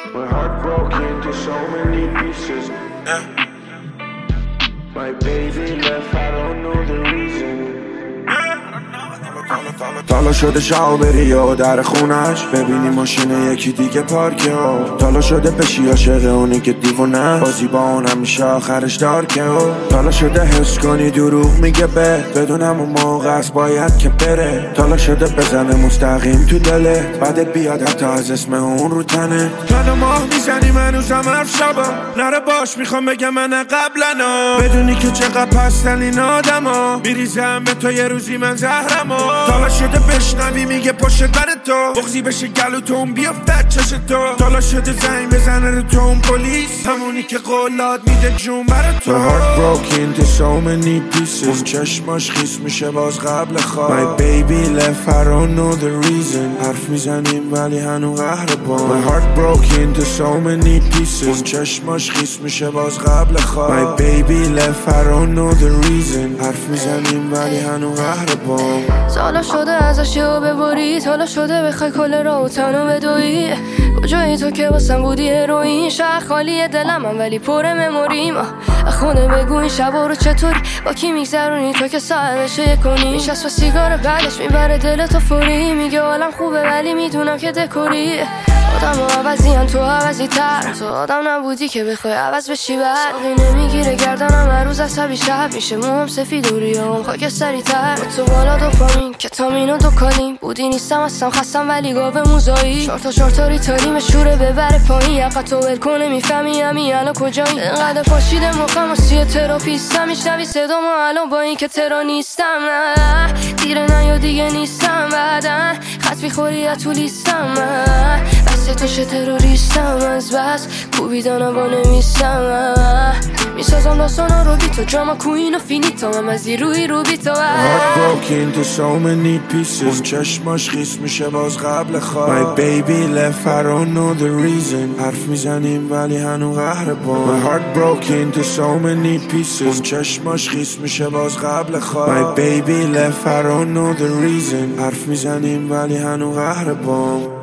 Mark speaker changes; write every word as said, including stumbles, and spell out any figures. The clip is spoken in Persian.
Speaker 1: My heart broke into so many pieces. uh. My baby left, I don't know the reason.
Speaker 2: تالا شده شاو بری و در خونش ببینی ماشین یکی دیگه پارکه و تالا شده بشی عاشق اونی که دیوونه بازی با اون همیشه آخرش دارکه و تالا شده حس کنی دروغ میگه به بدونم اون موقع است باید که بره تالا شده بزنه مستقیم تو دلت بعدت بیاد حتی از اسم اون رو تنه تالا ماه میزنی منوزم حرف شبا نره باش میخوام بگم من قبلنا بدونی که چقدر پستن این آدم ها میریزم به تو یه روزی من زهرم ها تالا شده بشنوی میگه پشت بر تو بغزی بشه گلو تو اون بیافت چش تو تالا شده زنگ بزنه رو تو اون پلیس همونی که قولاد میده جون بر تو My heart broke into so many pieces اون چشماش خیس میشه باز قبل خواب My baby left I don't know the reason حرف میزنیم ولی هنو قهر با My heart broke into so many pieces اون چشماش خیس میشه باز قبل خواب My baby left I don't know the reason حرف میزنیم ولی هنو قهر با
Speaker 3: سالا شده ازش یهو ببری تالا شده بخوای کل را و تنو بدوی کجایی تو که واسم بودی هروئین شهر خالی دلم هم ولی پر مموریم خونه بگو این شبا رو چطوری با کی میگذرونی تو که ساعتشه کنی میشست و سیگار بعدش میبره دلتو فوری میگه حالم خوبه ولی میدونم که دکوری آدم و عوضی هم تو عوضی تر تو آدم نبودی که بخوای عوض بشی بر ساقی نمیگیره گردنم هر روز عصبی شب میشه موهم سفید و ریام خاک سری تر تو بالا دوپامین کتامین و دوکالین بودی نیستم هستم خستم ولی گاوه موزایی چارتا چارتا ریتالی مشوره ببره پایین یقت تو ول کنه میفهمی همی الان کجایی انقدر پاشیده مخم و سی تراپیستم میشنوی صدا ما الان با این که ترا نیستم دیره نه یا دیگه نیستم بعدن خط میخوری یا تو لیستم بس تو شه تروریستم از بس کوبیدانم با نمیستم میسازم داستانا رو بی تو جاما کوین و فینیتا هم از روی رو بی تو
Speaker 2: Heart broke into so many pieces اون چشماش خیس میشه باز قبل خواب My baby left I don't know the reason حرف میزنیم ولی هنو قهر با My heart broke into so many pieces اون چشماش خیس میشه باز قبل خواب My baby left I don't know the reason حرف میزنیم ولی هنو قهر با